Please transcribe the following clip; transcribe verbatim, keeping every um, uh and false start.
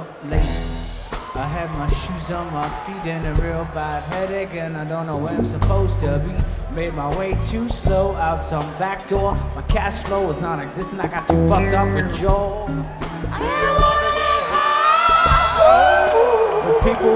up late. I had my shoes on my feet and a real bad headache, and I don't know where I'm supposed to be. Made my way too slow out some back door. My cash flow was non-existent. I got too fucked up with Joel. I wanna get high. But people